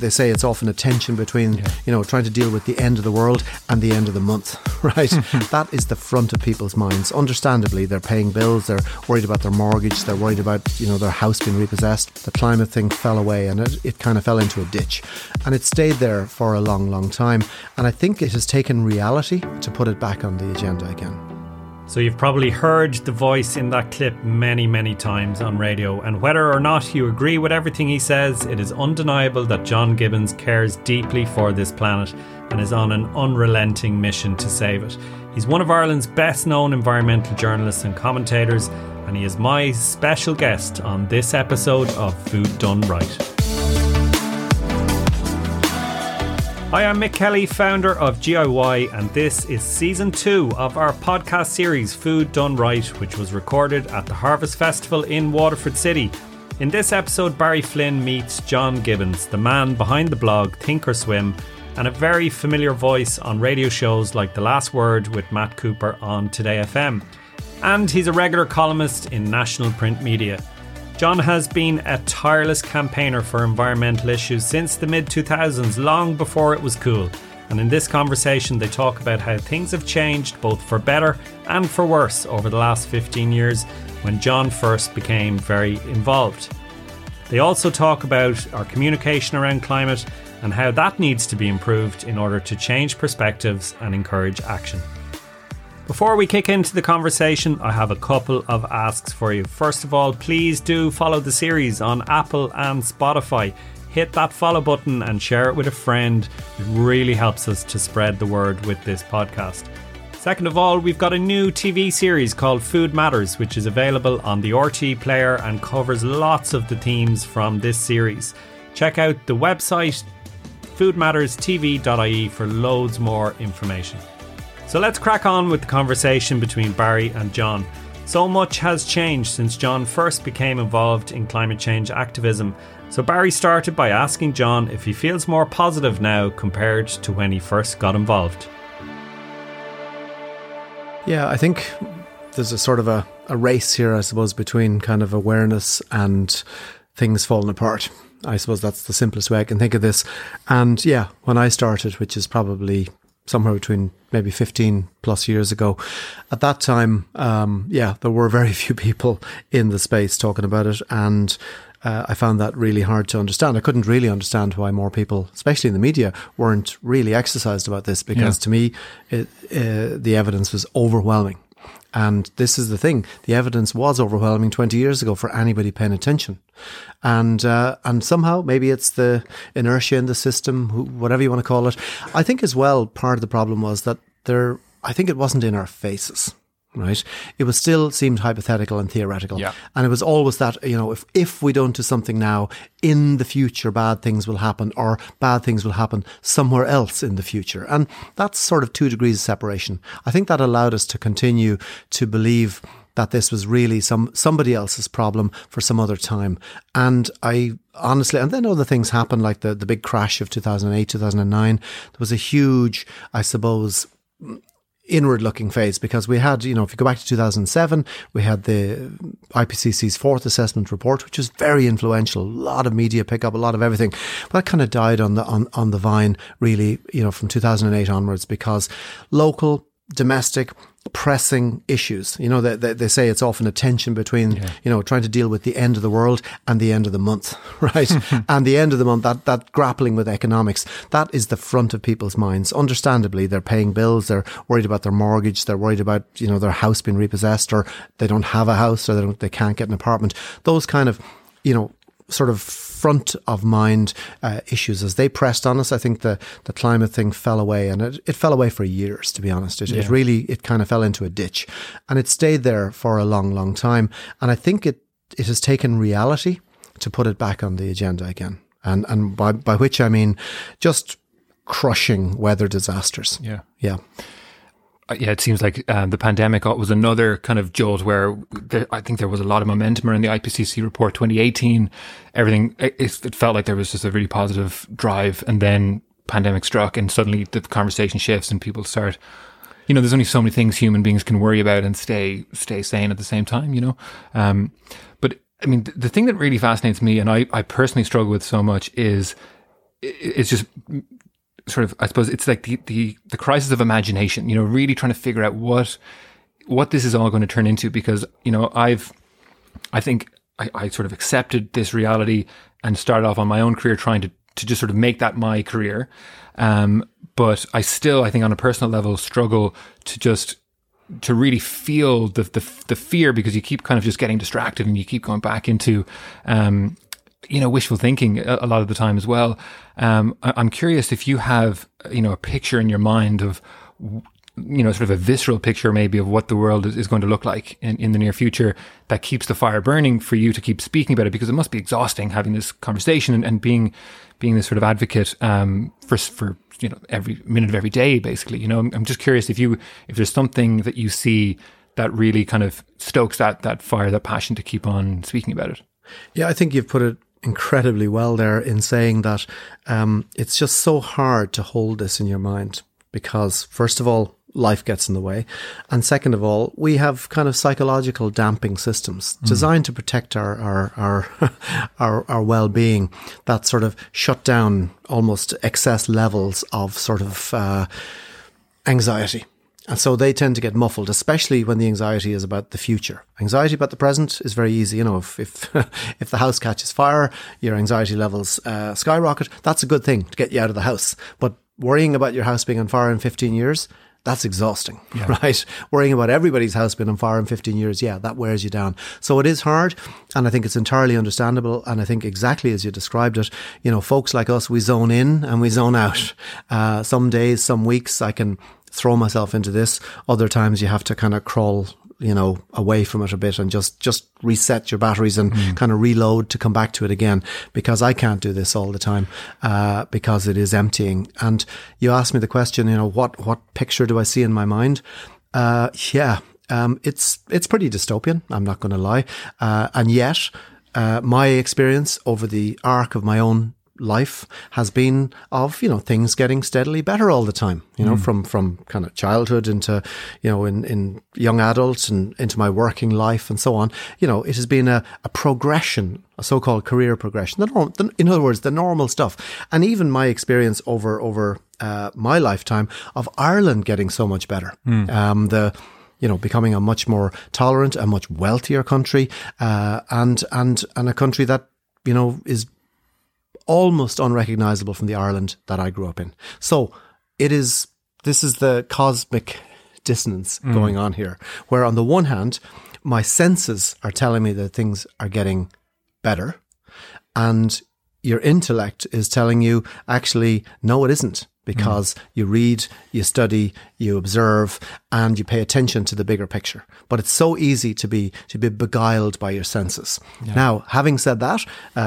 They say it's often a tension between, trying to deal with the end of the world and the end of the month, right? That is the front of people's minds. Understandably, they're paying bills, they're worried about their mortgage, they're worried about, their house being repossessed. The climate thing fell away and it kind of fell into a ditch. And it stayed there for a long, long time. And I think it has taken reality to put it back on the agenda again. So you've probably heard the voice in that clip many, many times on radio, and whether or not you agree with everything he says, it is undeniable that John Gibbons cares deeply for this planet and is on an unrelenting mission to save it. He's one of Ireland's best known environmental journalists and commentators, and he is my special guest on this episode of Food Done Right. Hi, I'm Mick Kelly, founder of GIY, and this is Season 2 of our podcast series Food Done Right, which was recorded at the Harvest Festival in Waterford City. In this episode, Barry Flynn meets John Gibbons, the man behind the blog Thinkorswim, and a very familiar voice on radio shows like The Last Word with Matt Cooper on Today FM. And he's a regular columnist in national print media. John has been a tireless campaigner for environmental issues since the mid-2000s, long before it was cool. And in this conversation, they talk about how things have changed both for better and for worse over the last 15 years when John first became very involved. They also talk about our communication around climate and how that needs to be improved in order to change perspectives and encourage action. Before we kick into the conversation, I have a couple of asks for you. First of all, please do follow the series on Apple and Spotify. Hit that follow button and share it with a friend. It really helps us to spread the word with this podcast. Second of all, we've got a new TV series called Food Matters, which is available on the RTÉ player and covers lots of the themes from this series. Check out the website foodmatterstv.ie for loads more information. So let's crack on with the conversation between Barry and John. So much has changed since John first became involved in climate change activism. So Barry started by asking John if he feels more positive now compared to when he first got involved. Yeah, I think there's a sort of a race here, I suppose, between kind of awareness and things falling apart. I suppose that's the simplest way I can think of this. And yeah, when I started, which is probably somewhere between maybe 15 plus years ago. At that time, there were very few people in the space talking about it. And I found that really hard to understand. I couldn't really understand why more people, especially in the media, weren't really exercised about this because to me, the evidence was overwhelming. And this is the thing, the evidence was overwhelming 20 years ago for anybody paying attention. And somehow, maybe it's the inertia in the system, whatever you want to call it. I think as well, part of the problem was that I think it wasn't in our faces. Right. It was still seemed hypothetical and theoretical. Yeah. And it was always that, if we don't do something now, in the future, bad things will happen, or bad things will happen somewhere else in the future. And that's sort of 2 degrees of separation. I think that allowed us to continue to believe that this was really somebody else's problem for some other time. And I honestly, and then other things happened, like the big crash of 2008, 2009. There was a huge, I suppose, inward-looking phase, because we had, if you go back to 2007, we had the IPCC's fourth assessment report, which was very influential. A lot of media pickup, a lot of everything. But that kind of died on the vine, really, from 2008 onwards, because local, domestic, pressing issues. They say it's often a tension between, trying to deal with the end of the world and the end of the month, right? And the end of the month, that grappling with economics, that is the front of people's minds. Understandably, they're paying bills, they're worried about their mortgage, they're worried about, their house being repossessed, or they don't have a house, or they can't get an apartment. Those kind of, sort of front of mind issues, as they pressed on us. I think the climate thing fell away, and it fell away for years, to be honest. It kind of fell into a ditch, and it stayed there for a long, long time. And I think it has taken reality to put it back on the agenda again. And by which I mean just crushing weather disasters. Yeah. It seems like the pandemic was another kind of jolt where I think there was a lot of momentum around the IPCC report 2018. Everything, it felt like there was just a really positive drive, and then pandemic struck and suddenly the conversation shifts and people start, there's only so many things human beings can worry about and stay sane at the same time, But I mean, the thing that really fascinates me, and I personally struggle with so much, is it's just sort of, I suppose it's like the crisis of imagination, you know, really trying to figure out what this is all going to turn into, because, you know, I think I sort of accepted this reality and started off on my own career trying to just sort of make that my career. But I still, I think on a personal level, struggle to really feel the fear, because you keep kind of just getting distracted and you keep going back into, you know, wishful thinking a lot of the time as well. I'm curious if you have, you know, a picture in your mind of, you know, sort of a visceral picture maybe of what the world is going to look like in the near future that keeps the fire burning for you to keep speaking about it, because it must be exhausting having this conversation and being this sort of advocate for you know, every minute of every day, basically. You know, I'm just curious if there's something that you see that really kind of stokes that fire, that passion to keep on speaking about it. Yeah, I think you've put it incredibly well there in saying that it's just so hard to hold this in your mind, because first of all, life gets in the way. And second of all, we have kind of psychological damping systems designed to protect our well-being that sort of shut down almost excess levels of sort of anxiety. And so they tend to get muffled, especially when the anxiety is about the future. Anxiety about the present is very easy. You know, if the house catches fire, your anxiety levels skyrocket. That's a good thing to get you out of the house. But worrying about your house being on fire in 15 years, that's exhausting, right? Worrying about everybody's house being on fire in 15 years, yeah, that wears you down. So it is hard, and I think it's entirely understandable. And I think exactly as you described it, you know, folks like us, we zone in and we zone out. Some days, some weeks, I can throw myself into this. Other times you have to kind of crawl, you know, away from it a bit and just reset your batteries and kind of reload to come back to it again, because I can't do this all the time, because it is emptying. And you asked me the question, you know, what picture do I see in my mind? It's pretty dystopian. I'm not going to lie. And yet, my experience over the arc of my own life has been of, you know, things getting steadily better all the time, you know, from kind of childhood into, you know, in young adults and into my working life and so on. You know, it has been a progression, a so-called career progression. In other words, the normal stuff. And even my experience over my lifetime of Ireland getting so much better. You know, becoming a much more tolerant, a much wealthier country, and a country that, you know, is almost unrecognizable from the Ireland that I grew up in. So this is the cosmic dissonance going on here, where on the one hand, my senses are telling me that things are getting better, and your intellect is telling you, actually, no, it isn't, because you read, you study, you observe, and you pay attention to the bigger picture. But it's so easy to be beguiled by your senses. Yeah. Now, having said that,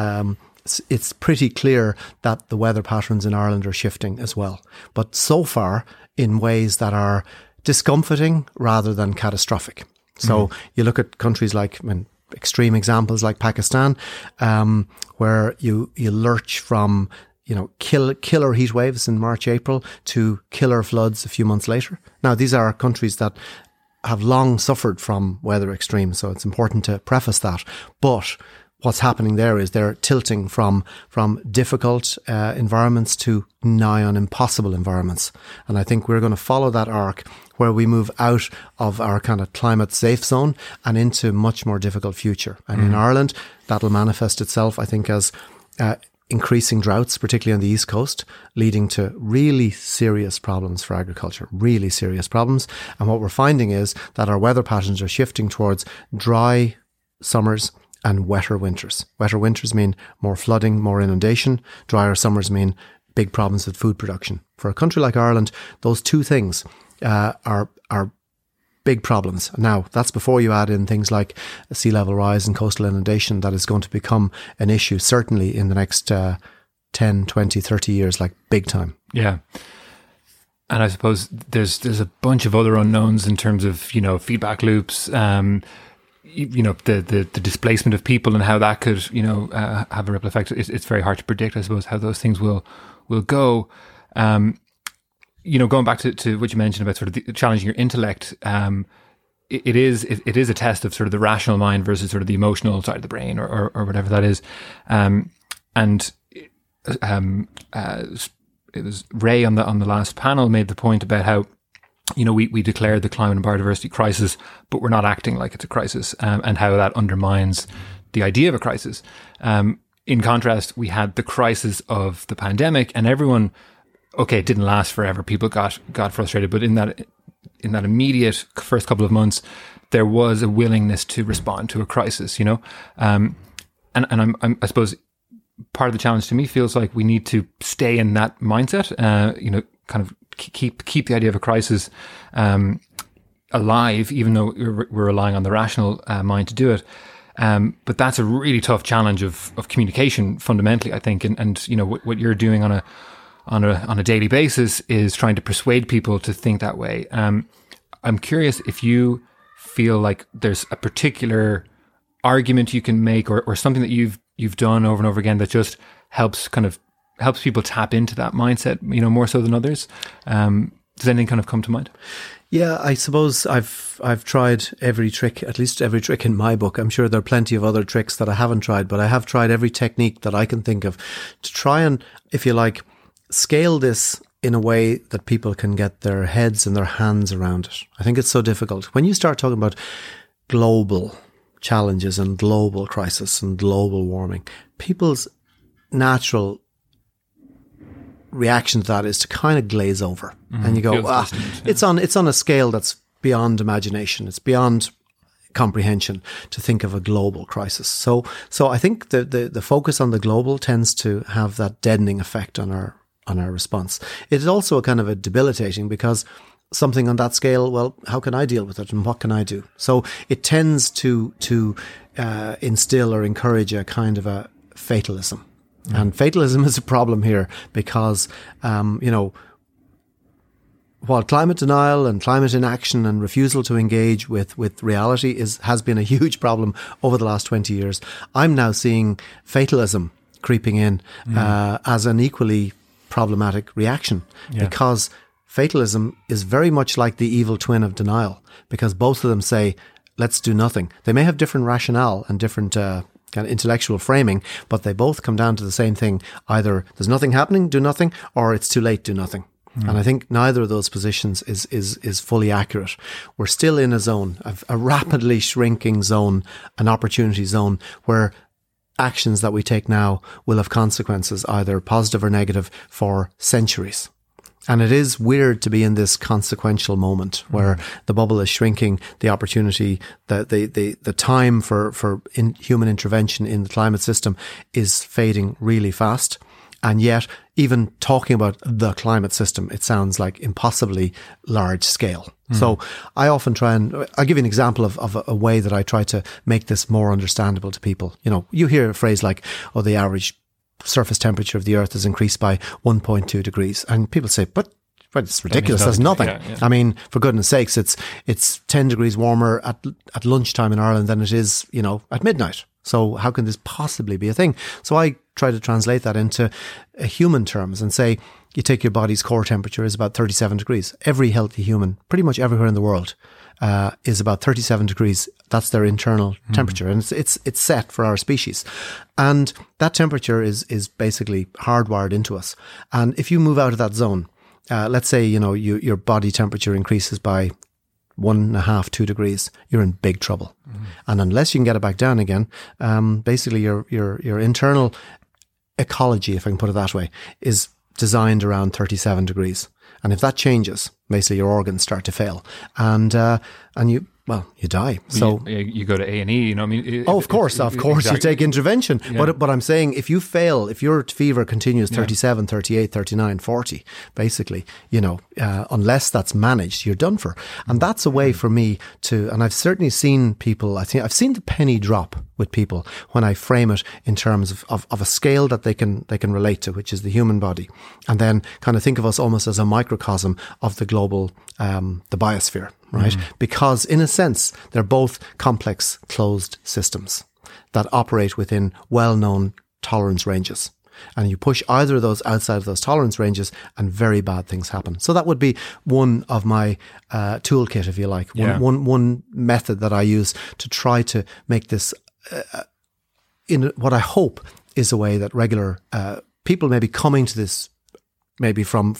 it's pretty clear that the weather patterns in Ireland are shifting as well, but so far in ways that are discomforting rather than catastrophic. So you look at countries like, extreme examples like Pakistan, where you lurch from, you know, killer heat waves in March, April to killer floods a few months later. Now, these are countries that have long suffered from weather extremes, so it's important to preface that. But what's happening there is they're tilting from difficult environments to nigh on impossible environments. And I think we're going to follow that arc where we move out of our kind of climate safe zone and into much more difficult future. And in Ireland, that'll manifest itself, I think, as increasing droughts, particularly on the East Coast, leading to really serious problems for agriculture, really serious problems. And what we're finding is that our weather patterns are shifting towards dry summers and wetter winters. Wetter winters mean more flooding, more inundation. Drier summers mean big problems with food production. For a country like Ireland, those two things are big problems. Now, that's before you add in things like sea level rise and coastal inundation that is going to become an issue, certainly in the next 10, 20, 30 years, like big time. Yeah. And I suppose there's a bunch of other unknowns in terms of, you know, feedback loops, you know, the displacement of people and how that could, you know, have a ripple effect. It's very hard to predict, I suppose, how those things will go. You know, going back to what you mentioned about sort of challenging your intellect, it is a test of sort of the rational mind versus sort of the emotional side of the brain or whatever that is. And it was Ray on the last panel made the point about how, we declared the climate and biodiversity crisis, but we're not acting like it's a crisis, and how that undermines the idea of a crisis. In contrast, we had the crisis of the pandemic, and everyone, okay, it didn't last forever. People got frustrated, but in that immediate first couple of months, there was a willingness to respond to a crisis, and I suppose part of the challenge to me feels like we need to stay in that mindset, kind of keep the idea of a crisis alive, even though we're relying on the rational mind to do it. But that's a really tough challenge of communication fundamentally, I think. And what you're doing on a daily basis is trying to persuade people to think that way. I'm curious if you feel like there's a particular argument you can make or something that you've done over and over again that just helps people tap into that mindset, more so than others. Does anything kind of come to mind? Yeah, I suppose I've tried every trick, at least every trick in my book. I'm sure there are plenty of other tricks that I haven't tried, but I have tried every technique that I can think of to try and, if you like, scale this in a way that people can get their heads and their hands around it. I think it's so difficult. When you start talking about global challenges and global crisis and global warming, people's natural reaction to that is to kind of glaze over, and you go, it's on a scale that's beyond imagination. It's beyond comprehension to think of a global crisis. So I think the focus on the global tends to have that deadening effect on our response. It is also a kind of a debilitating, because something on that scale, well, how can I deal with it and what can I do? So it tends to instill or encourage a kind of a fatalism. And fatalism is a problem here because, while climate denial and climate inaction and refusal to engage with reality has been a huge problem over the last 20 years, I'm now seeing fatalism creeping in as an equally problematic reaction, because fatalism is very much like the evil twin of denial, because both of them say, let's do nothing. They may have different rationale and different kind of intellectual framing, but they both come down to the same thing. Either there's nothing happening, do nothing, or it's too late, do nothing. And I think neither of those positions is fully accurate. We're still in a zone, a rapidly shrinking zone, an opportunity zone, where actions that we take now will have consequences, either positive or negative, for centuries. And it is weird to be in this consequential moment where the bubble is shrinking, the opportunity, the time for human intervention in the climate system is fading really fast. And yet, even talking about the climate system, it sounds like impossibly large scale. So I often try and, I'll give you an example of a way that I try to make this more understandable to people. You hear a phrase like, the average surface temperature of the Earth has increased by 1.2 degrees. And people say, but it's ridiculous. That's nothing. Yeah. I mean, for goodness sakes, it's 10 degrees warmer at lunchtime in Ireland than it is, at midnight. So how can this possibly be a thing? So I try to translate that into human terms and say, you take your body's core temperature is about 37 degrees. Every healthy human, pretty much everywhere in the world, is about 37 degrees. That's their internal temperature, and it's set for our species. And that temperature is basically hardwired into us. And if you move out of that zone, let's say your body temperature increases by 1.5, 2 degrees, you're in big trouble. And unless you can get it back down again, basically your internal ecology, if I can put it that way, is designed around 37 degrees. And if that changes, basically your organs start to fail, and you die. So you go to A&E, of course, exactly. You take intervention. Yeah. But I'm saying, if you fail, if your fever continues 37, 38, 39, 40, basically, unless that's managed, you're done for. And that's a way for me to, and I've certainly seen people, I think I've seen the penny drop with people when I frame it in terms of a scale that they can relate to, which is the human body. And then kind of think of us almost as a microcosm of the global, the biosphere. Right? Because in a sense, they're both complex closed systems that operate within well-known tolerance ranges. And you push either of those outside of those tolerance ranges and very bad things happen. So that would be one of my toolkit, if you like, one method that I use to try to make this in what I hope is a way that regular people maybe coming to this maybe from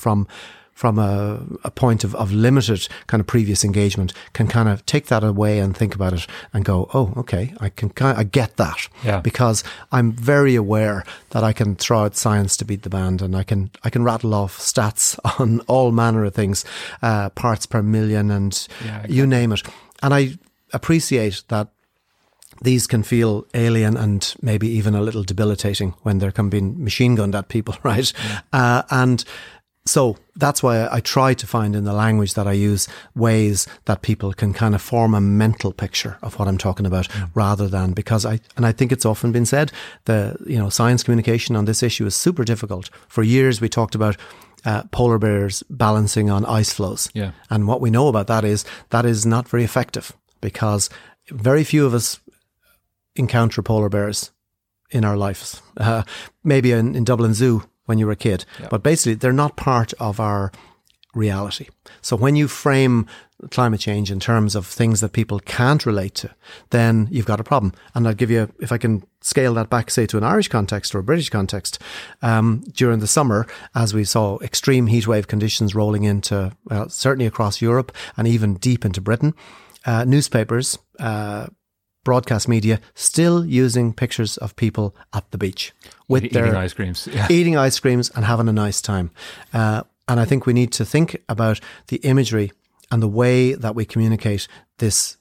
a point of limited kind of previous engagement can kind of take that away and think about it and go, oh, okay, I get that. Yeah. Because I'm very aware that I can throw out science to beat the band, and I can rattle off stats on all manner of things, parts per million and you name it. And I appreciate that these can feel alien and maybe even a little debilitating when they're being machine gunned at people, right? Yeah. And so that's why I try to find in the language that I use ways that people can kind of form a mental picture of what I'm talking about, rather than, because I think it's often been said, science communication on this issue is super difficult. For years we talked about polar bears balancing on ice floes. Yeah. And what we know about that is not very effective, because very few of us encounter polar bears in our lives. Maybe in Dublin Zoo when you were a kid. Yeah. But basically, they're not part of our reality. So when you frame climate change in terms of things that people can't relate to, then you've got a problem. And I'll give you, if I can scale that back, say, to an Irish context or a British context, during the summer, as we saw extreme heatwave conditions rolling into, certainly across Europe and even deep into Britain, newspapers, broadcast media still using pictures of people at the beach with eating ice creams, eating ice creams and having a nice time. And I think we need to think about the imagery and the way that we communicate this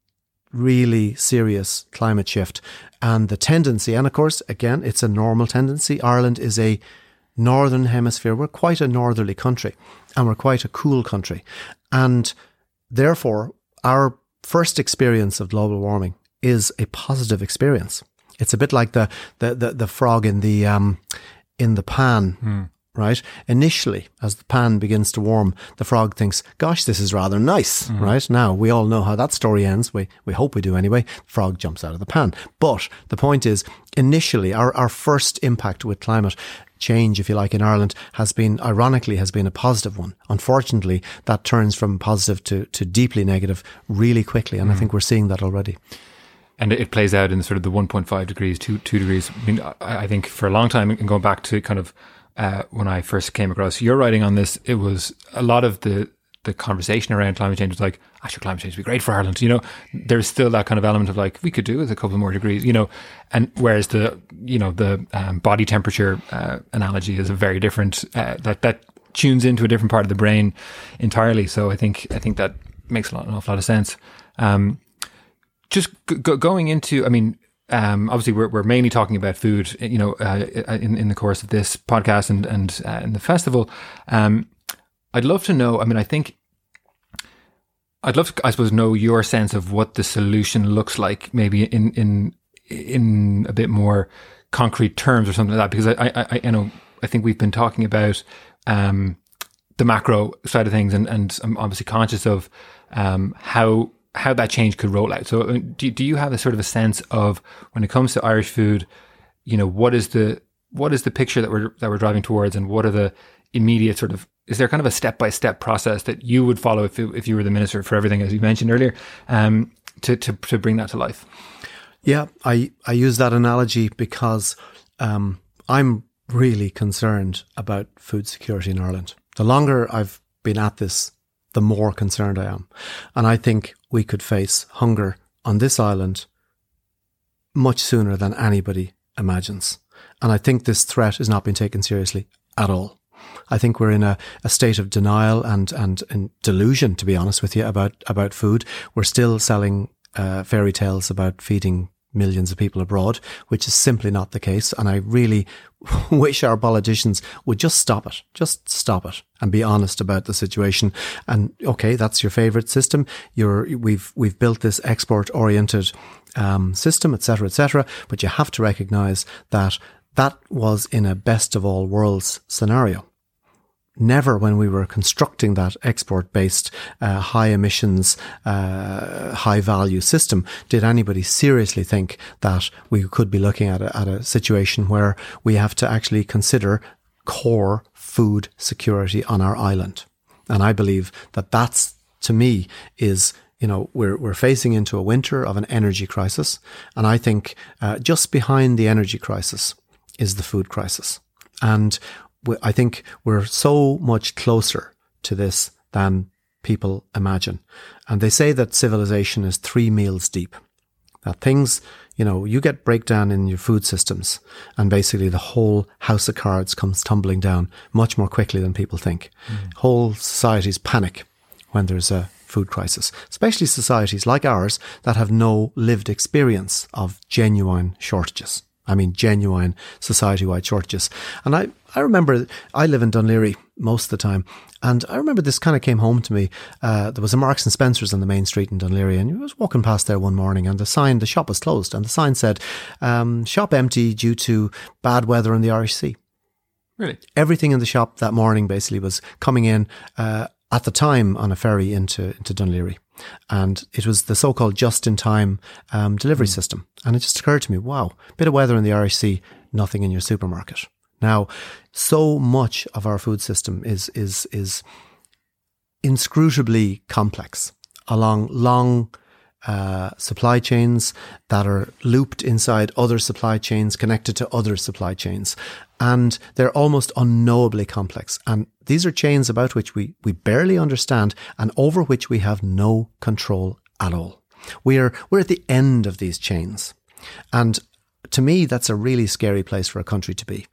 really serious climate shift and the tendency. And of course, again, it's a normal tendency. Ireland is a northern hemisphere. We're quite a northerly country, and we're quite a cool country. And therefore, our first experience of global warming is a positive experience. It's a bit like the frog in the pan, right? Initially, as the pan begins to warm, the frog thinks, gosh, this is rather nice, right? Now, we all know how that story ends. We hope we do anyway. The frog jumps out of the pan. But the point is, initially, our first impact with climate change, if you like, in Ireland ironically has been a positive one. Unfortunately, that turns from positive to deeply negative really quickly. And I think we're seeing that already. And it plays out in sort of the 1.5 degrees, 2 degrees. I mean, I think for a long time, and going back to kind of when I first came across your writing on this, it was a lot of the conversation around climate change was like, actually, climate change would be great for Ireland. There's still that kind of element of like, we could do with a couple more degrees, and whereas the body temperature analogy is a very different, that tunes into a different part of the brain entirely. So I think that makes an awful lot of sense. Just going into, I mean, obviously we're mainly talking about food, in the course of this podcast and in the festival. I'd love to know, I'd love to, I suppose, know your sense of what the solution looks like, maybe in a bit more concrete terms or something like that, because I think we've been talking about the macro side of things, and I'm obviously conscious of how that change could roll out. So do you have a sort of a sense of, when it comes to Irish food, what is the picture that we're driving towards, and what are the immediate sort of, is there kind of a step-by-step process that you would follow if you were the Minister for Everything, as you mentioned earlier, to bring that to life? Yeah, I use that analogy because I'm really concerned about food security in Ireland. The longer I've been at this, the more concerned I am. And I think we could face hunger on this island much sooner than anybody imagines. And I think this threat is not being taken seriously at all. I think we're in a state of denial and delusion, to be honest with you, about food. We're still selling fairy tales about feeding millions of people abroad, which is simply not the case. And I really wish our politicians would just stop it and be honest about the situation. And okay, that's your favorite system. We've built this export oriented system, etc., but you have to recognize that was in a best of all worlds scenario. Never, when we were constructing that export-based, high emissions, high value system, did anybody seriously think that we could be looking at a situation where we have to actually consider core food security on our island. And I believe that's, to me, is, we're facing into a winter of an energy crisis. And I think just behind the energy crisis is the food crisis. And I think we're so much closer to this than people imagine. And they say that civilization is 3 meals deep. That things, you get breakdown in your food systems and basically the whole house of cards comes tumbling down much more quickly than people think. Whole societies panic when there's a food crisis, especially societies like ours that have no lived experience of genuine shortages. I mean, genuine society-wide shortages. And I remember, I live in Dunleary most of the time, and I remember this kind of came home to me. There was a Marks and Spencer's on the main street in Dunleary, and I was walking past there one morning, and the shop was closed, and the sign said, shop empty due to bad weather in the Irish Sea. Really? Everything in the shop that morning basically was coming in at the time on a ferry into Dunleary. And it was the so-called just-in-time delivery system. And it just occurred to me, wow, bit of weather in the Irish Sea, nothing in your supermarket. Now, so much of our food system is inscrutably complex along long supply chains that are looped inside other supply chains, connected to other supply chains. And they're almost unknowably complex. And these are chains about which we barely understand and over which we have no control at all. We're at the end of these chains. And to me, that's a really scary place for a country to be.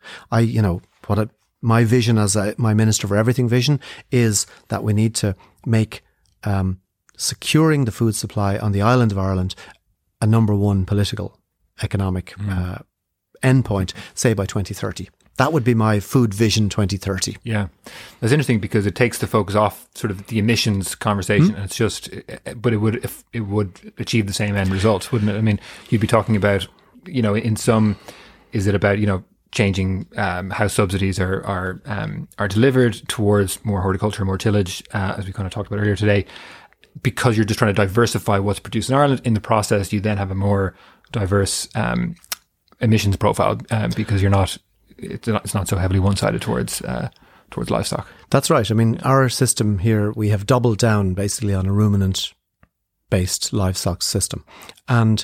My vision as my Minister for Everything vision is that we need to make securing the food supply on the island of Ireland a number one political, economic endpoint, say by 2030. That would be my food vision 2030. Yeah. That's interesting because it takes the focus off sort of the emissions conversation. And it's just, but it would achieve the same end result, wouldn't it? I mean, you'd be talking about, in some, is it about, changing how subsidies are delivered towards more horticulture, more tillage, as we kind of talked about earlier today, because you're just trying to diversify what's produced in Ireland. In the process, you then have a more diverse emissions profile because it's not so heavily one-sided towards livestock. That's right. I mean, our system here, we have doubled down basically on a ruminant-based livestock system. And,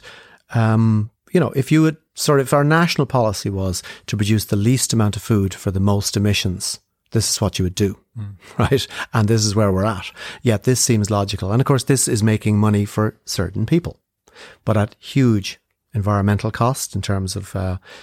if our national policy was to produce the least amount of food for the most emissions, this is what you would do, right? And this is where we're at. Yet this seems logical. And of course, this is making money for certain people, but at huge environmental cost in terms of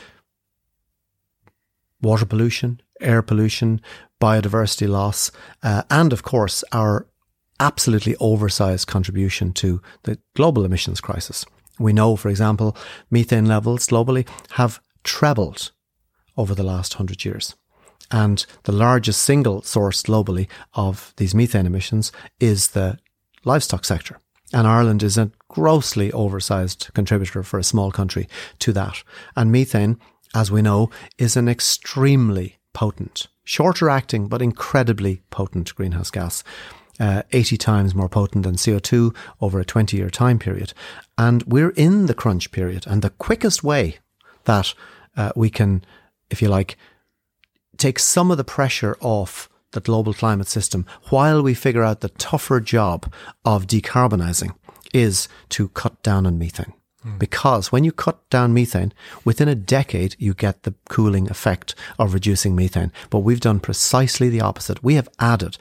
water pollution, air pollution, biodiversity loss, and of course, our absolutely oversized contribution to the global emissions crisis. We know, for example, methane levels globally have trebled over the last 100 years. And the largest single source globally of these methane emissions is the livestock sector. And Ireland is a grossly oversized contributor for a small country to that. And methane, as we know, is an extremely potent, shorter acting, but incredibly potent greenhouse gas. 80 times more potent than CO2 over a 20-year time period. And we're in the crunch period. And the quickest way that we can, if you like, take some of the pressure off the global climate system while we figure out the tougher job of decarbonising is to cut down on methane. Because when you cut down methane, within a decade, you get the cooling effect of reducing methane. But we've done precisely the opposite. We have added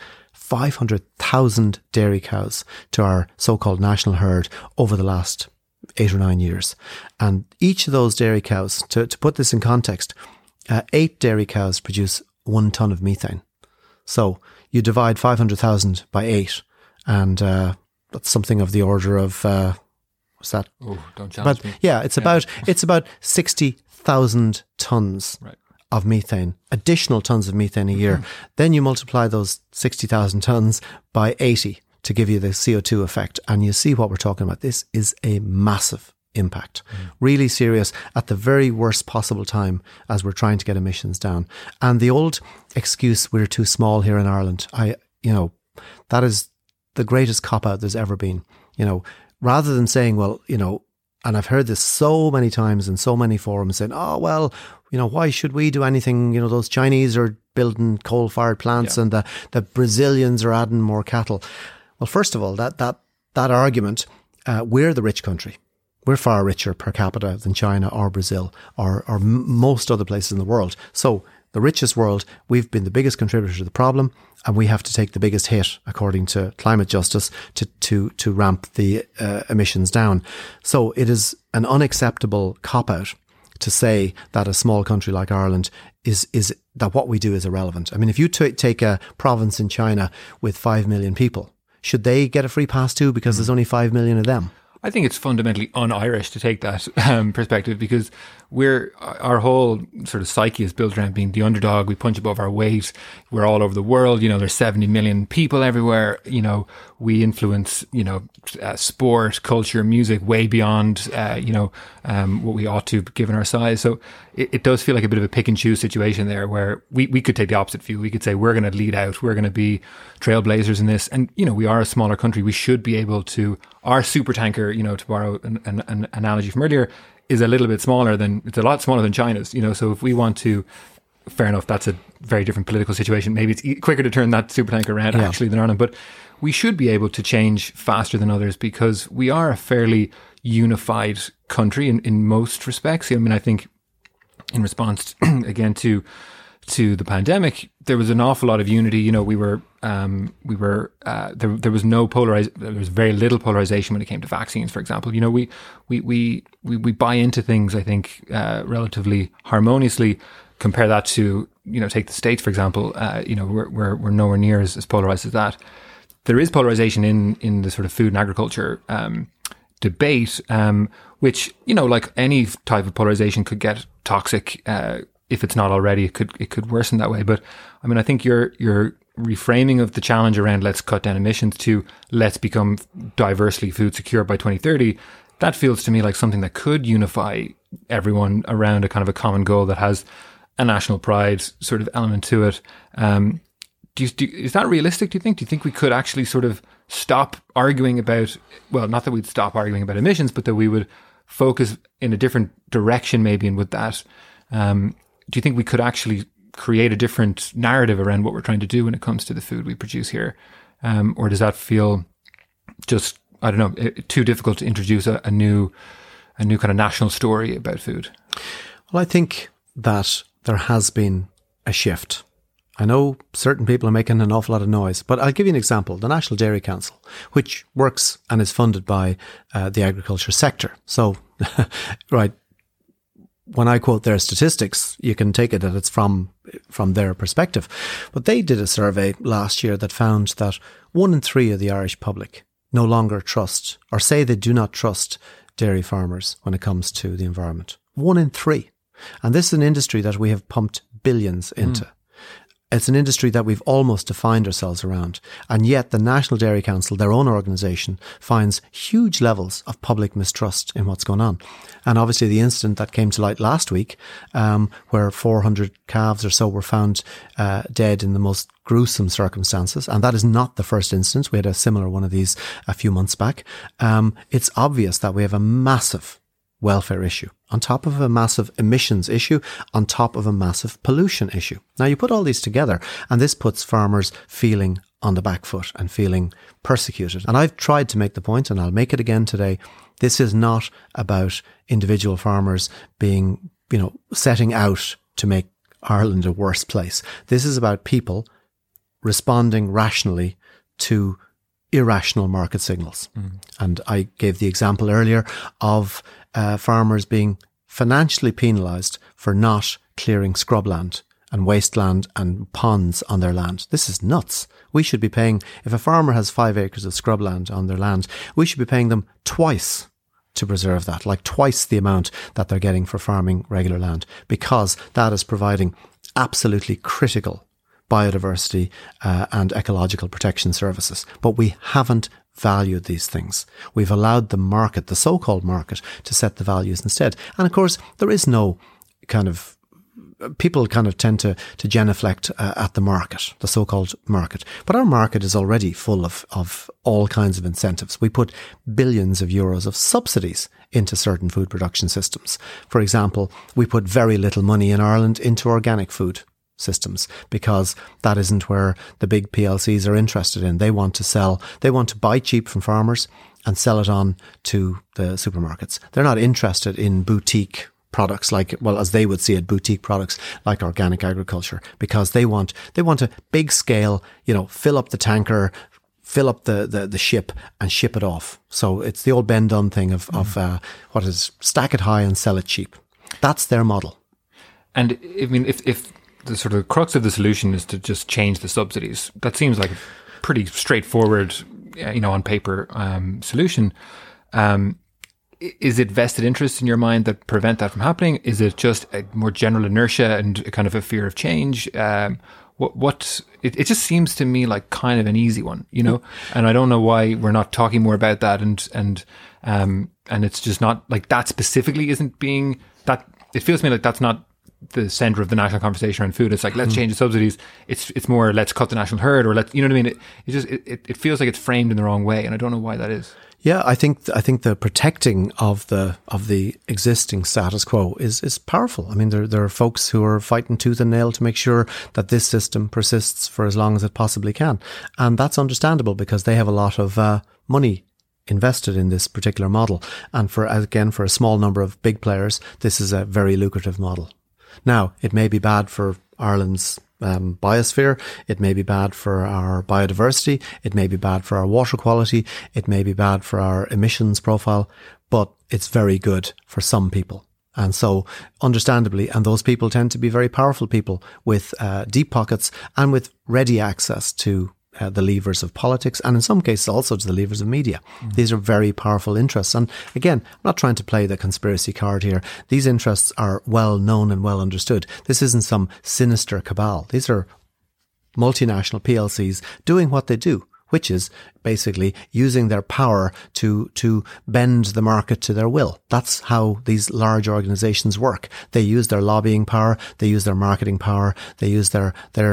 500,000 dairy cows to our so-called national herd over the last 8 or 9 years. And each of those dairy cows, to put this in context, 8 dairy cows produce 1 ton of methane. So you divide 500,000 by 8, and that's something of the order of... what's that? Oh, don't challenge me. Yeah, it's about 60,000 tons of methane, additional tons of methane a year. Then you multiply those 60,000 tons by 80 to give you the CO2 effect, and you see what we're talking about. This is a massive impact, really serious at the very worst possible time as we're trying to get emissions down. And the old excuse, we're too small here in Ireland, that is the greatest cop-out there's ever been. Rather than saying, well, and I've heard this so many times in so many forums saying, why should we do anything? Those Chinese are building coal-fired plants and the Brazilians are adding more cattle. Well, first of all, that argument, we're the rich country. We're far richer per capita than China or Brazil or most other places in the world. So the richest world, we've been the biggest contributor to the problem, and we have to take the biggest hit, according to climate justice, to ramp the emissions down. So it is an unacceptable cop-out to say that a small country like Ireland is that what we do is irrelevant. I mean, if you take a province in China with 5 million people, should they get a free pass too because there's only 5 million of them? I think it's fundamentally un-Irish to take that perspective, because our whole sort of psyche is built around being the underdog. We punch above our weight. We're all over the world. There's 70 million people everywhere. We influence, sport, culture, music way beyond, what we ought to given our size. So it does feel like a bit of a pick and choose situation there, where we could take the opposite view. We could say we're going to lead out. We're going to be trailblazers in this. And, we are a smaller country. We should be able to, our super tanker, to borrow an analogy from earlier, is a lot smaller than China's, so if we want to, fair enough, that's a very different political situation. Maybe it's quicker to turn that supertanker around actually than Ireland, but we should be able to change faster than others because we are a fairly unified country in most respects. I mean, I think in response again to the pandemic, there was an awful lot of unity. There was very little polarization when it came to vaccines, for example. We buy into things, I think, relatively harmoniously. Compare that to, take the States, for example. We're nowhere near as polarized as that. There is polarization in the sort of food and agriculture debate, which, like any type of polarization could get toxic. If it's not already, it could worsen that way. But I mean, I think your reframing of the challenge around let's cut down emissions to let's become diversely food secure by 2030, that feels to me like something that could unify everyone around a kind of a common goal that has a national pride sort of element to it. Is that realistic, do you think? Do you think we could actually sort of stop arguing about, well, not that we'd stop arguing about emissions, but that we would focus in a different direction maybe, and with that, do you think we could actually create a different narrative around what we're trying to do when it comes to the food we produce here? Or does that feel just, I don't know, too difficult to introduce a new kind of national story about food? Well, I think that there has been a shift. I know certain people are making an awful lot of noise, but I'll give you an example. The National Dairy Council, which works and is funded by the agriculture sector. So, right, when I quote their statistics, you can take it that it's from their perspective. But they did a survey last year that found that 1 in 3 of the Irish public no longer trust, or say they do not trust, dairy farmers when it comes to the environment. 1 in 3. And this is an industry that we have pumped billions into. It's an industry that we've almost defined ourselves around. And yet the National Dairy Council, their own organisation, finds huge levels of public mistrust in what's going on. And obviously the incident that came to light last week, where 400 calves or so were found dead in the most gruesome circumstances. And that is not the first instance. We had a similar one of these a few months back. It's obvious that we have a massive welfare issue, on top of a massive emissions issue, on top of a massive pollution issue. Now you put all these together and this puts farmers feeling on the back foot and feeling persecuted. And I've tried to make the point, and I'll make it again today, this is not about individual farmers being, setting out to make Ireland a worse place. This is about people responding rationally to irrational market signals. And I gave the example earlier of farmers being financially penalised for not clearing scrubland and wasteland and ponds on their land. This is nuts. We should be paying, if a farmer has 5 acres of scrubland on their land, we should be paying them twice to preserve that, like twice the amount that they're getting for farming regular land, because that is providing absolutely critical biodiversity and ecological protection services. But we haven't valued these things. We've allowed the market, the so-called market, to set the values instead. And of course, there is no kind of, people kind of tend to genuflect at the market, the so-called market. But our market is already full of all kinds of incentives. We put billions of euros of subsidies into certain food production systems. For example, we put very little money in Ireland into organic food systems, because that isn't where the big PLCs are interested in. They want to buy cheap from farmers and sell it on to the supermarkets. They're not interested in boutique products like, well, as they would see it, boutique products like organic agriculture, because they want a big scale, fill up the tanker, fill up the ship and ship it off. So it's the old Ben Dunn thing of what is stack it high and sell it cheap. That's their model. And I mean, if the sort of crux of the solution is to just change the subsidies, that seems like a pretty straightforward, on paper solution. Is it vested interests in your mind that prevent that from happening? Is it just a more general inertia and kind of a fear of change? It just seems to me like kind of an easy one, and I don't know why we're not talking more about that. And it's just not like that specifically isn't being that. It feels to me like that's not the center of the national conversation around food. It's like, let's change the subsidies. It's more, let's cut the national herd, or you know what I mean? It feels like it's framed in the wrong way. And I don't know why that is. Yeah, I think the protecting of the existing status quo is powerful. I mean, there are folks who are fighting tooth and nail to make sure that this system persists for as long as it possibly can. And that's understandable because they have a lot of money invested in this particular model. And for a small number of big players, this is a very lucrative model. Now, it may be bad for Ireland's biosphere. It may be bad for our biodiversity. It may be bad for our water quality. It may be bad for our emissions profile, but it's very good for some people. And so, understandably, and those people tend to be very powerful people with deep pockets and with ready access to the levers of politics, and in some cases also to the levers of media. These are very powerful interests. And again, I'm not trying to play the conspiracy card here. These interests are well known and well understood. This isn't some sinister cabal. These are multinational PLCs doing what they do, which is basically using their power to bend the market to their will. That's how these large organizations work. They use their lobbying power, they use their marketing power, they use their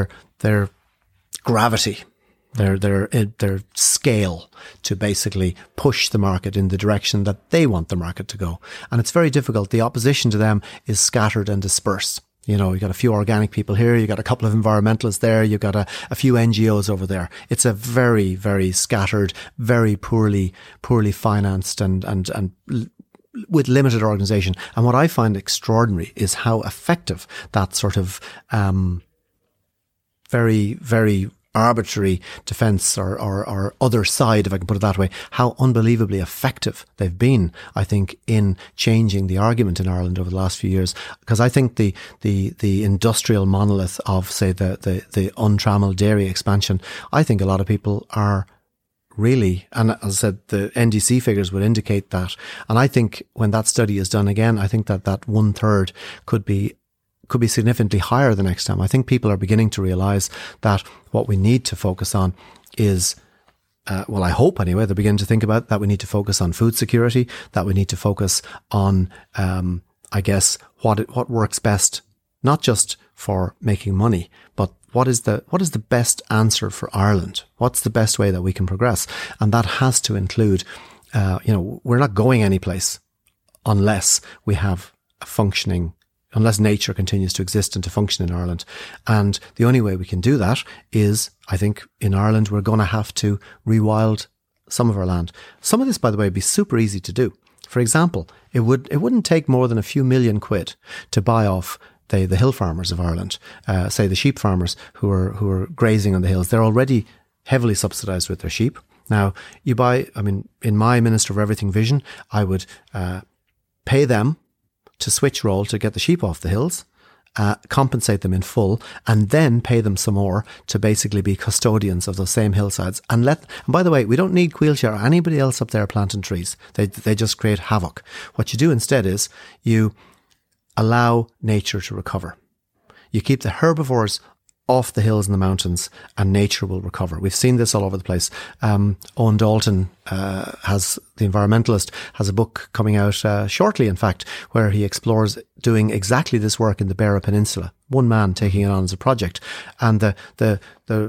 gravity, their scale to basically push the market in the direction that they want the market to go. And it's very difficult. The opposition to them is scattered and dispersed. You've got a few organic people here, you've got a couple of environmentalists there, you've got a few NGOs over there. It's a very, very scattered, very poorly financed and with limited organization. And what I find extraordinary is how effective that sort of very, very arbitrary defence or other side, if I can put it that way, how unbelievably effective they've been, I think, in changing the argument in Ireland over the last few years. Because I think the industrial monolith of, say, the untrammeled dairy expansion, I think a lot of people are really, and as I said, the NDC figures would indicate that. And I think when that study is done again, I think that 1/3 could be significantly higher the next time. I think people are beginning to realise that what we need to focus on is, well, I hope anyway, they're beginning to think about that we need to focus on food security, that we need to focus on, I guess, what works best, not just for making money, but what is the best answer for Ireland? What's the best way that we can progress? And that has to include, we're not going anyplace unless we have a functioning, unless nature continues to exist and to function in Ireland. And the only way we can do that is, I think, in Ireland, we're going to have to rewild some of our land. Some of this, by the way, would be super easy to do. For example, it wouldn't take more than a few million quid to buy off the hill farmers of Ireland, say the sheep farmers who are grazing on the hills. They're already heavily subsidised with their sheep. Now, in my Minister of Everything vision, I would pay them to switch role to get the sheep off the hills, compensate them in full, and then pay them some more to basically be custodians of those same hillsides. And by the way, we don't need Coillte or anybody else up there planting trees. They just create havoc. What you do instead is you allow nature to recover. You keep the herbivores off the hills and the mountains, and nature will recover. We've seen this all over the place. Owen Dalton, the environmentalist, has a book coming out shortly, in fact, where he explores doing exactly this work in the Beara Peninsula. One man taking it on as a project, and the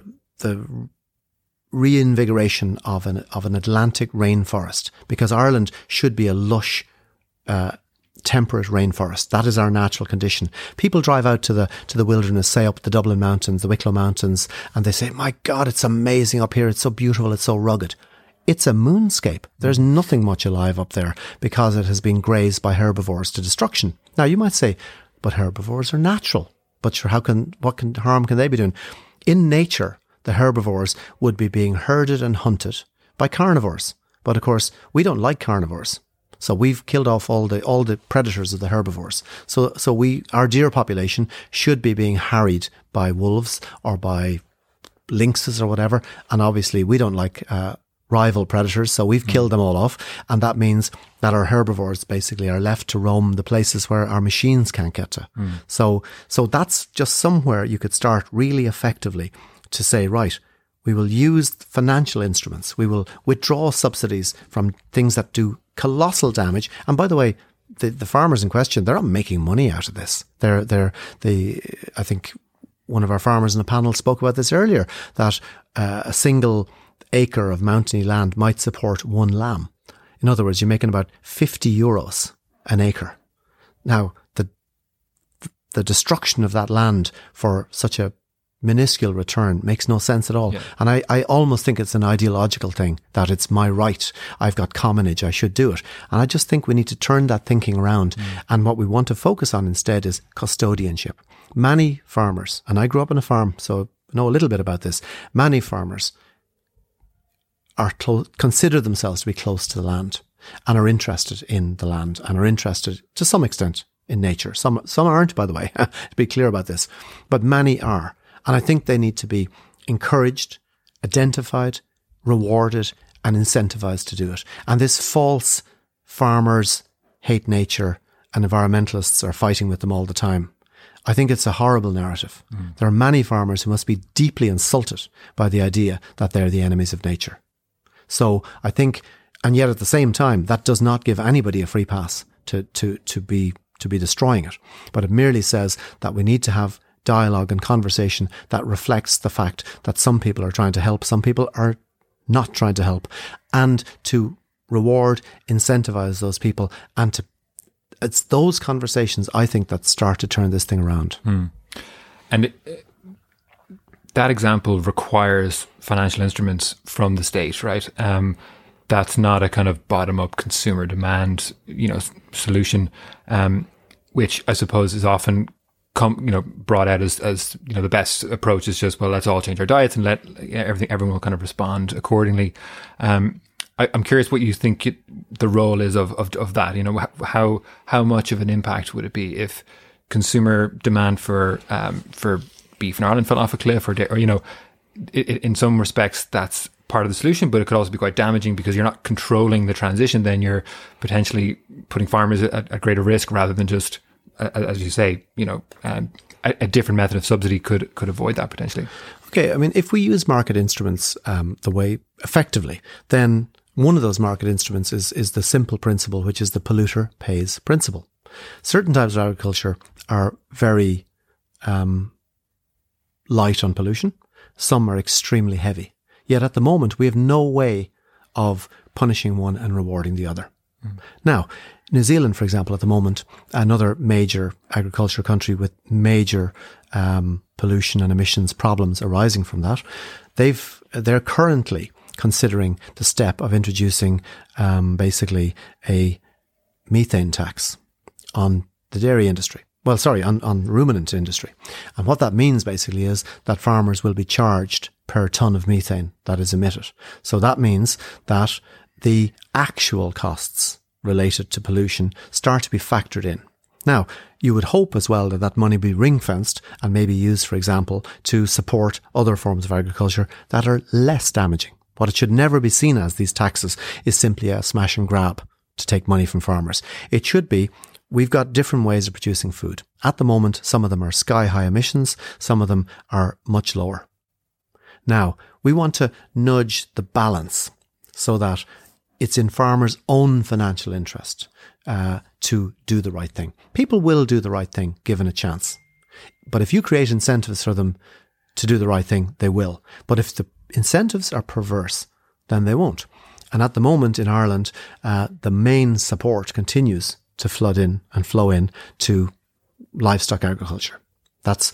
reinvigoration of an Atlantic rainforest, because Ireland should be a lush, temperate rainforest. That is our natural condition. People drive out to the wilderness, say up the Dublin Mountains, the Wicklow Mountains, and they say, my God, it's amazing up here. It's so beautiful. It's so rugged. it's a moonscape. There's nothing much alive up there because it has been grazed by herbivores to destruction. Now, you might say, but herbivores are natural. But sure, what harm can they be doing? In nature, the herbivores would be being herded and hunted by carnivores. But of course, we don't like carnivores. So we've killed off all the predators of the herbivores. So our deer population should be being harried by wolves or by lynxes or whatever. And obviously we don't like rival predators, so we've killed them all off. And that means that our herbivores basically are left to roam the places where our machines can't get to. So that's just somewhere you could start really effectively to say, right, we will use financial instruments. We will withdraw subsidies from things that do colossal damage. And by the way, the farmers in question, they're not making money out of this. I think one of our farmers in the panel spoke about this earlier, that a single acre of mountainy land might support one lamb. In other words, you're making about 50 euros an acre. Now, the destruction of that land for such a minuscule return makes no sense at all. Yeah. And I almost think it's an ideological thing, that it's my right. I've got commonage. I should do it. And I just think we need to turn that thinking around. And what we want to focus on instead is custodianship. Many farmers, and I grew up on a farm, so I know a little bit about this. Many farmers consider themselves to be close to the land and are interested in the land and are interested to some extent in nature. Some aren't, by the way, to be clear about this, but many are. And I think they need to be encouraged, identified, rewarded and incentivized to do it. And this false farmers hate nature and environmentalists are fighting with them all the time. I think it's a horrible narrative. There are many farmers who must be deeply insulted by the idea that they're the enemies of nature. So I think, and yet at the same time, that does not give anybody a free pass to be destroying it. But it merely says that we need to have dialogue and conversation that reflects the fact that some people are trying to help, some people are not trying to help, and to reward, incentivize those people, and it's those conversations, I think, that start to turn this thing around. And that example requires financial instruments from the state, right? That's not a kind of bottom-up consumer demand, solution, which I suppose is often brought out as the best approach is just, well, let's all change our diets and let everyone will kind of respond accordingly. I'm curious what you think the role is of that. How much of an impact would it be if consumer demand for beef in Ireland fell off a cliff, or in some respects that's part of the solution, but it could also be quite damaging because you're not controlling the transition. Then you're potentially putting farmers at greater risk rather than just, as you say, a different method of subsidy could avoid that potentially. Okay, I mean, if we use market instruments the way effectively, then one of those market instruments is the simple principle, which is the polluter pays principle. Certain types of agriculture are very light on pollution. Some are extremely heavy. Yet at the moment, we have no way of punishing one and rewarding the other. Now, New Zealand, for example, at the moment, another major agriculture country with major pollution and emissions problems arising from that, they're currently considering the step of introducing basically a methane tax on the dairy industry. Well, sorry, on ruminant industry. And what that means basically is that farmers will be charged per tonne of methane that is emitted. So that means that the actual costs related to pollution start to be factored in. Now, you would hope as well that money be ring-fenced and maybe used, for example, to support other forms of agriculture that are less damaging. What it should never be seen as, these taxes, is simply a smash and grab to take money from farmers. It should be, we've got different ways of producing food. At the moment, some of them are sky-high emissions, some of them are much lower. Now, we want to nudge the balance so that it's in farmers' own financial interest to do the right thing. People will do the right thing given a chance. But if you create incentives for them to do the right thing, they will. But if the incentives are perverse, then they won't. And at the moment in Ireland, the main support continues to flood in and flow in to livestock agriculture. That's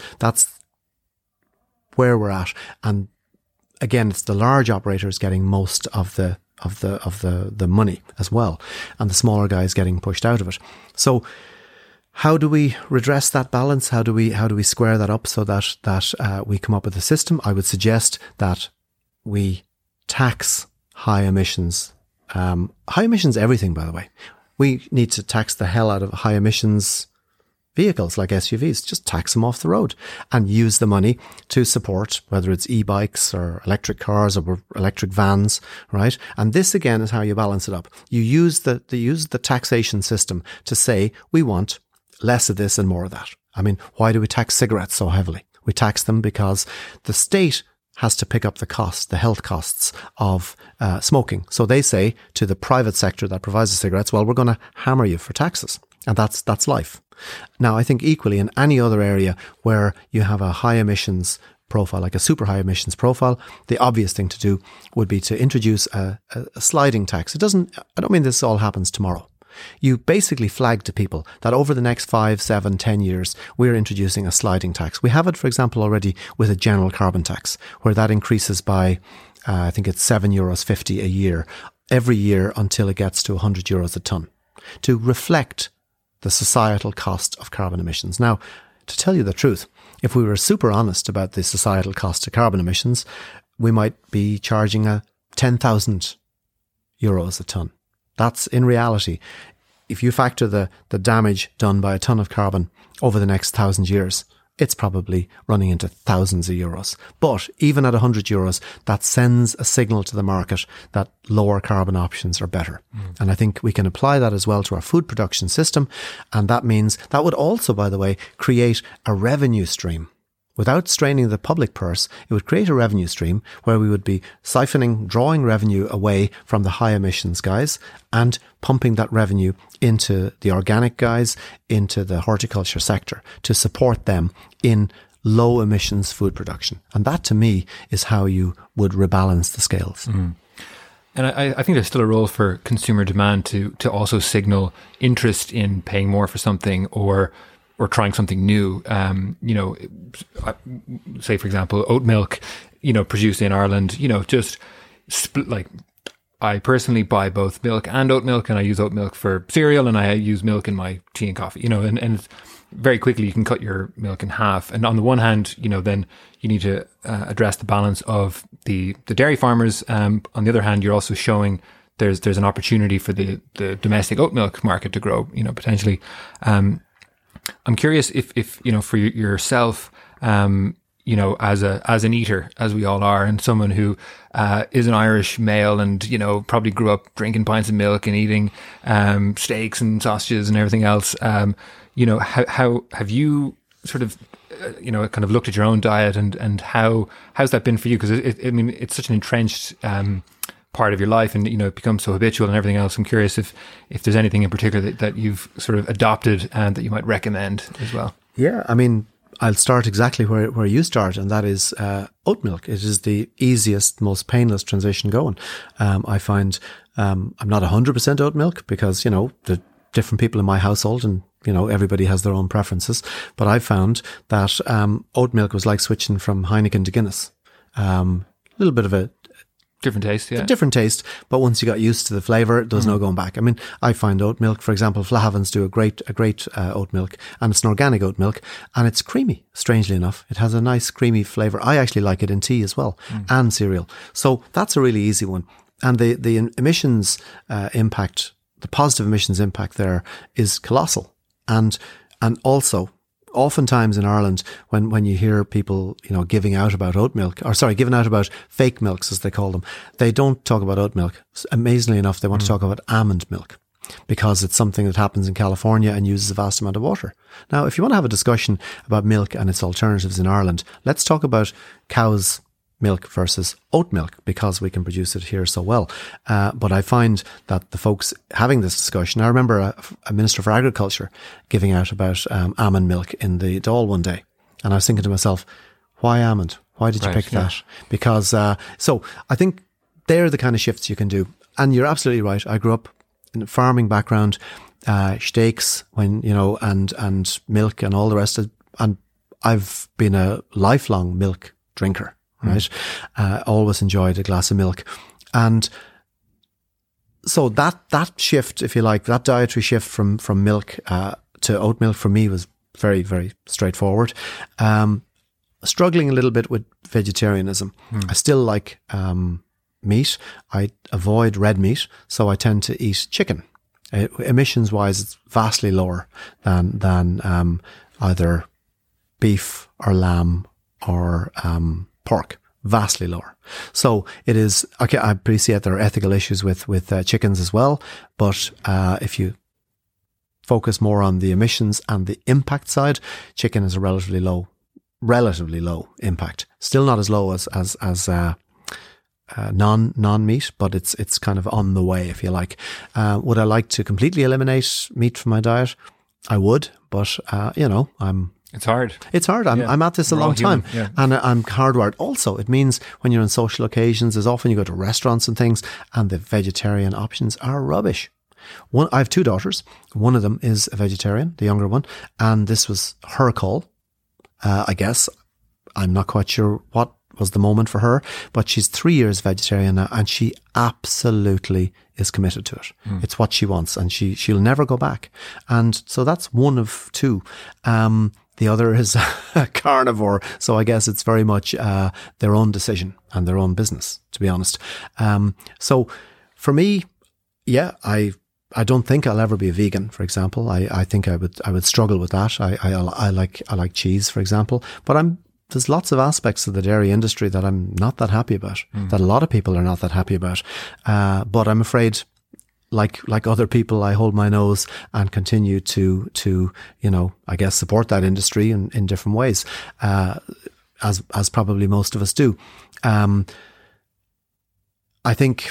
where we're at. And again, it's the large operators getting most of the the money as well, and the smaller guys getting pushed out of it. So how do we redress that balance? How do we square that up so that we come up with a system? I would suggest that we tax high emissions. High emissions everything, by the way. We need to tax the hell out of high emissions vehicles like SUVs. Just tax them off the road and use the money to support whether it's e-bikes or electric cars or electric vans, right? And this again is how you balance it up. You use the taxation system to say we want less of this and more of that. I mean, why do we tax cigarettes so heavily? We tax them because the state has to pick up the cost, the health costs of smoking. So they say to the private sector that provides the cigarettes, well, we're going to hammer you for taxes. And that's life. Now, I think equally in any other area where you have a high emissions profile, like a super high emissions profile, the obvious thing to do would be to introduce a sliding tax. I don't mean this all happens tomorrow. You basically flag to people that over the next 5, 7, 10 years, we're introducing a sliding tax. We have it, for example, already with a general carbon tax, where that increases by, I think it's €7.50 a year, every year until it gets to €100 a tonne, to reflect the societal cost of carbon emissions. Now, to tell you the truth, if we were super honest about the societal cost of carbon emissions, we might be charging a €10,000 a tonne. That's in reality, if you factor the damage done by a tonne of carbon over the next 1,000 years, it's probably running into thousands of euros. But even at €100, that sends a signal to the market that lower carbon options are better. And I think we can apply that as well to our food production system. And that means that would also, by the way, create a revenue stream. Without straining the public purse, it would create a revenue stream where we would be drawing revenue away from the high emissions guys and pumping that revenue into the organic guys, into the horticulture sector to support them in low emissions food production. And that to me is how you would rebalance the scales. And I think there's still a role for consumer demand to also signal interest in paying more for something or trying something new. Say for example, oat milk, produced in Ireland, just split, like I personally buy both milk and oat milk, and I use oat milk for cereal and I use milk in my tea and coffee, and very quickly you can cut your milk in half. And on the one hand, then you need to address the balance of the dairy farmers. On the other hand, you're also showing there's an opportunity for the domestic oat milk market to grow, potentially. I'm curious if for yourself, as an eater, as we all are, and someone who is an Irish male and probably grew up drinking pints of milk and eating steaks and sausages and everything else. How have you sort of kind of looked at your own diet and how's that been for you? Because it's such an entrenched part of your life, and it becomes so habitual and everything else. I'm curious if there's anything in particular that you've sort of adopted and that you might recommend as well. Yeah, I'll start exactly where you start, and that is oat milk. It is the easiest, most painless transition going. I find I'm not 100% oat milk because the different people in my household and everybody has their own preferences. But I found that oat milk was like switching from Heineken to Guinness. A little bit of a different taste, yeah. A different taste, but once you got used to the flavour, there's no going back. I find oat milk, for example, Flahavans do a great oat milk, and it's an organic oat milk, and it's creamy, strangely enough. It has a nice creamy flavour. I actually like it in tea as well, and cereal. So that's a really easy one. And the emissions impact, the positive emissions impact there is colossal. And also, oftentimes in Ireland, when you hear people, giving out about giving out about fake milks, as they call them, they don't talk about oat milk. Amazingly enough, they want to talk about almond milk because it's something that happens in California and uses a vast amount of water. Now, if you want to have a discussion about milk and its alternatives in Ireland, let's talk about cows' milk versus oat milk because we can produce it here so well. But I find that the folks having this discussion, I remember a Minister for Agriculture giving out about almond milk in the Dáil one day. And I was thinking to myself, why almond? Why did you pick that? Because, so I think they're the kind of shifts you can do. And you're absolutely right. I grew up in a farming background, steaks, and milk and all the rest of it. And I've been a lifelong milk drinker. Right. Always enjoyed a glass of milk. And So that shift, if you like, that dietary shift from milk to oat milk for me was very, very straightforward. Struggling a little bit with vegetarianism. I still like meat. I avoid red meat, so I tend to eat chicken. Emissions wise, it's vastly lower than either beef or lamb or pork. Vastly lower. So it is, okay, I appreciate there are ethical issues with chickens as well, but if you focus more on the emissions and the impact side, chicken is a relatively low impact. Still not as low as non-meat, but it's kind of on the way, if you like. Would I like to completely eliminate meat from my diet? I would, but It's hard. It's hard. I'm at this a long time, and I'm hardwired. Also, it means when you're on social occasions, as often you go to restaurants and things, and the vegetarian options are rubbish. I have 2 daughters. One of them is a vegetarian, the younger one, and this was her call. I guess I'm not quite sure what was the moment for her, but she's 3 years vegetarian now, and she absolutely is committed to it. It's what she wants, and she'll never go back. And so that's one of 2. The other is a carnivore, so I guess it's very much their own decision and their own business, to be honest. So for me, I don't think I'll ever be a vegan, for example. I think I would struggle with that. I like cheese, for example, but there's lots of aspects of the dairy industry that I'm not that happy about, that a lot of people are not that happy about. But I'm afraid, like other people, I hold my nose and continue to I guess support that industry in different ways, as probably most of us do. I think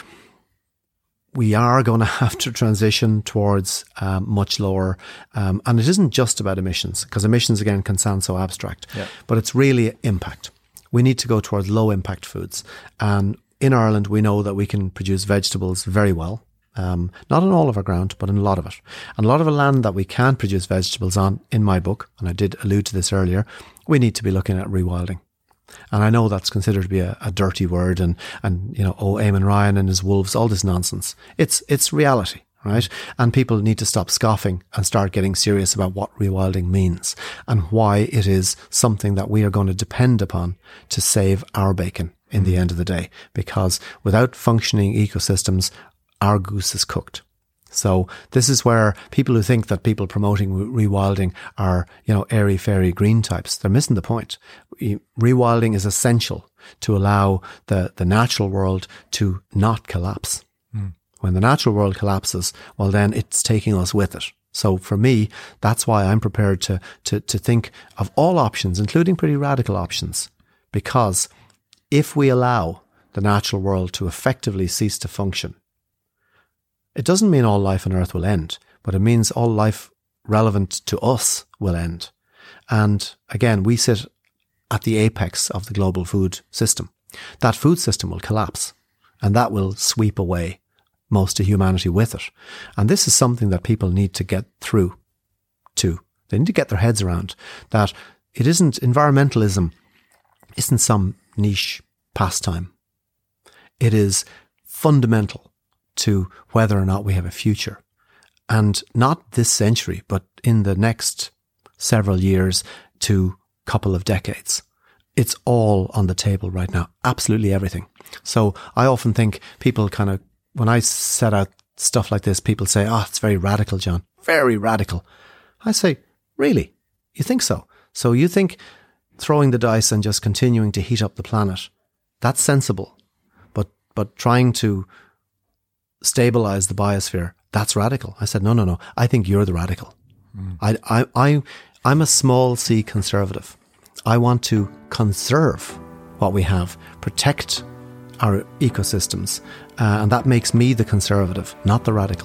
we are going to have to transition towards much lower, and it isn't just about emissions, because emissions again can sound so abstract, but it's really impact. We need to go towards low impact foods, and in Ireland we know that we can produce vegetables very well. Not on all of our ground, but in a lot of it. And a lot of the land that we can produce vegetables on, in my book, and I did allude to this earlier, we need to be looking at rewilding. And I know that's considered to be a dirty word, and Eamon Ryan and his wolves, all this nonsense. It's reality, right? And people need to stop scoffing and start getting serious about what rewilding means and why it is something that we are going to depend upon to save our bacon in the end of the day. Because without functioning ecosystems, our goose is cooked. So this is where people who think that people promoting rewilding are, airy-fairy green types, they're missing the point. Rewilding is essential to allow the natural world to not collapse. When the natural world collapses, well, then it's taking us with it. So for me, that's why I'm prepared to think of all options, including pretty radical options, because if we allow the natural world to effectively cease to function, it doesn't mean all life on Earth will end, but it means all life relevant to us will end. And again, we sit at the apex of the global food system. That food system will collapse, and that will sweep away most of humanity with it. And this is something that people need to get through to. They need to get their heads around that environmentalism isn't some niche pastime. It is fundamental to whether or not we have a future. And not this century, but in the next several years to couple of decades. It's all on the table right now. Absolutely everything. So I often think people when I set out stuff like this, people say, it's very radical, John. Very radical. I say, really? You think so? So you think throwing the dice and just continuing to heat up the planet, that's sensible. But trying to stabilize the biosphere, that's radical. I said, no. I think you're the radical. I'm a small c conservative. I want to conserve what we have, protect our ecosystems, and that makes me the conservative, not the radical.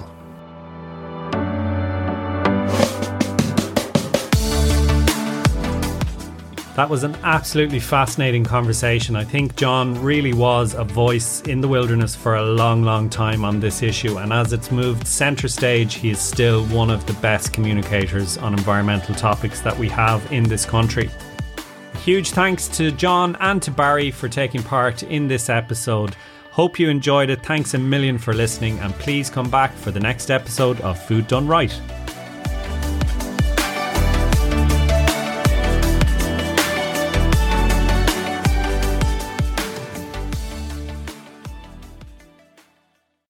That was an absolutely fascinating conversation. I think John really was a voice in the wilderness for a long, long time on this issue. And as it's moved centre stage, he is still one of the best communicators on environmental topics that we have in this country. Huge thanks to John and to Barry for taking part in this episode. Hope you enjoyed it. Thanks a million for listening, and please come back for the next episode of Food Done Right.